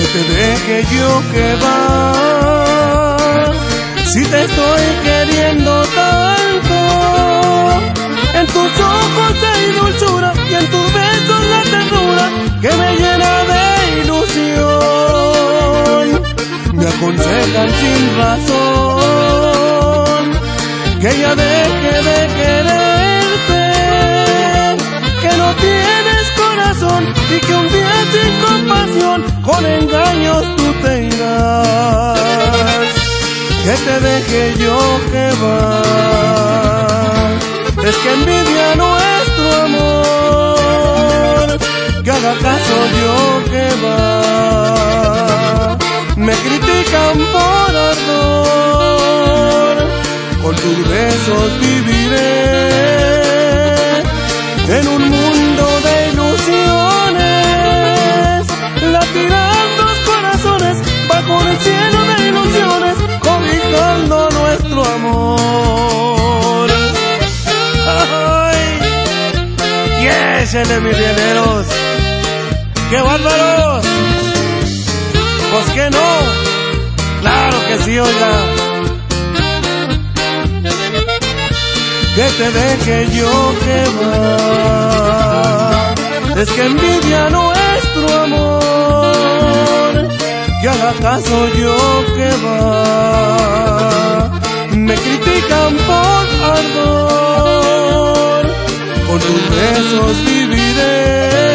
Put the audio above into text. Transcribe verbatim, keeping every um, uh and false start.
que te deje yo que va. Si te estoy queriendo tanto, en tus ojos hay dulzura y en tus besos la ternura que me llena de ilusión. Me aconsejan sin razón que ya deje de quererte, que no tienes corazón y que un día sin compasión con engaños tú te irás. Que te deje yo que va, es que envidia nuestro amor, que haga caso yo que va. Me critican por ardor, con tus besos viviré en un mundo de ilusiones, latirán dos corazones bajo el cielo de ilusiones, cobijando nuestro amor. ¡Ay! ¡Y échenle, mis rieleros! ¡Qué bárbaros! Pues que no, claro que sí, oiga. Que te deje yo que va, es que envidia nuestro amor, que haga caso yo que va. Me critican por ardor, con tus besos viviré